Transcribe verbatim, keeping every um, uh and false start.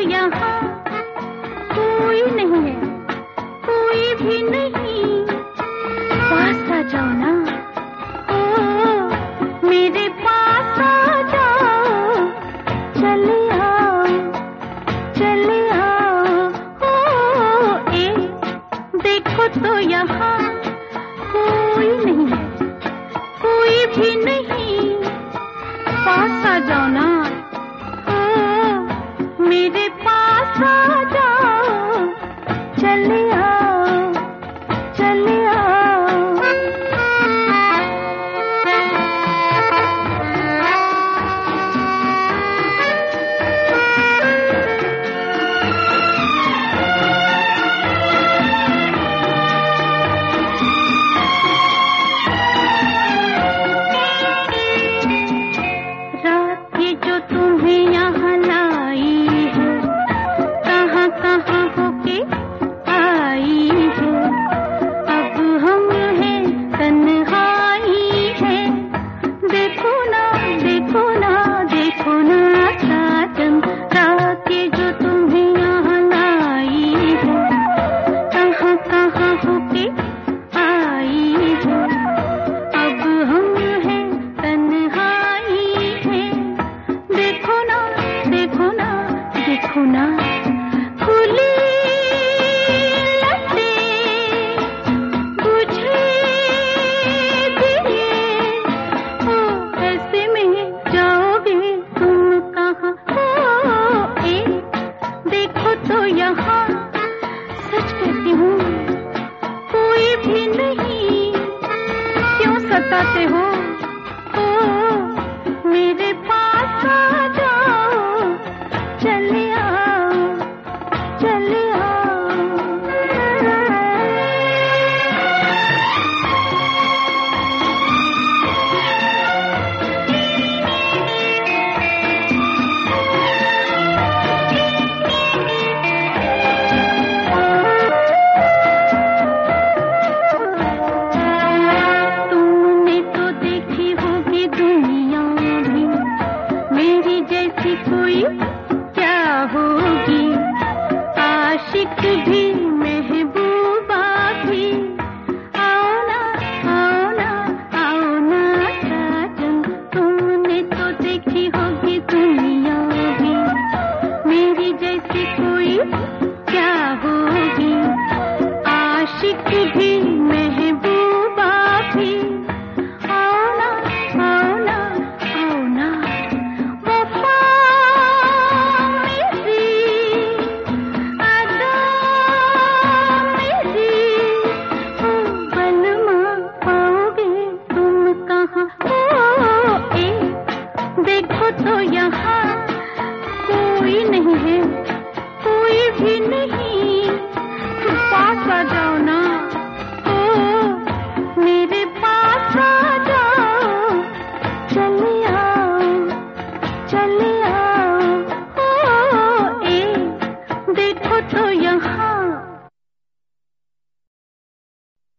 यहाँ कोई नहीं है, कोई भी नहीं। पास आ जाओ ना, ओ मेरे पास आ जाओ, चले आओ चले आओ। ओ ए देखो तो यहाँ कोई नहीं है, कोई भी नहीं। पास आ जाओ ना, ओ मेरे पास आ जाओ, चले आओ चले आओ। रात ये जो तुम्हें यहाँ लाई है, कहाँ कहाँ होके आई है। अब हम हैं तन्हाई है, देखो ना देखो ना देखो ना साजन। रात ये जो तुम्हें यहाँ लाई है, कहाँ कहाँ होके आई है। अब हम हैं तन्हाई है, देखो ना देखो ना देखो ना। खुली लटें बुझे दिए, ओ ऐसे में जाओगे तुम कहाँ। ओ ए देखो तो यहाँ, सच कहती हूँ कोई भी नहीं। क्यों सताते हो, ओ मेरे पास आ जाओ, चले आओ चले आओ। तुमने तो देखी होगी दुनिया भी, मेरी जैसी कोई क्या होगी। आशिक भी महबूबा भी, आओ ना आओ ना आओ ना साजन। तुमने तो देखी होगी दुनिया भी, मेरी जैसी कोई क्या होगी। आशिक भी महबूबा भी, आओ ना आओ ना आओ ना। वफा मेरी अदा मेरी, ओ बलमा पाओगे तुम कहाँ। ओ ए देखो तो यहाँ कोई नहीं है, कोई भी नहीं। पास आ जाओ ना, ओ मेरे पास आ जाओ, चले आओ चले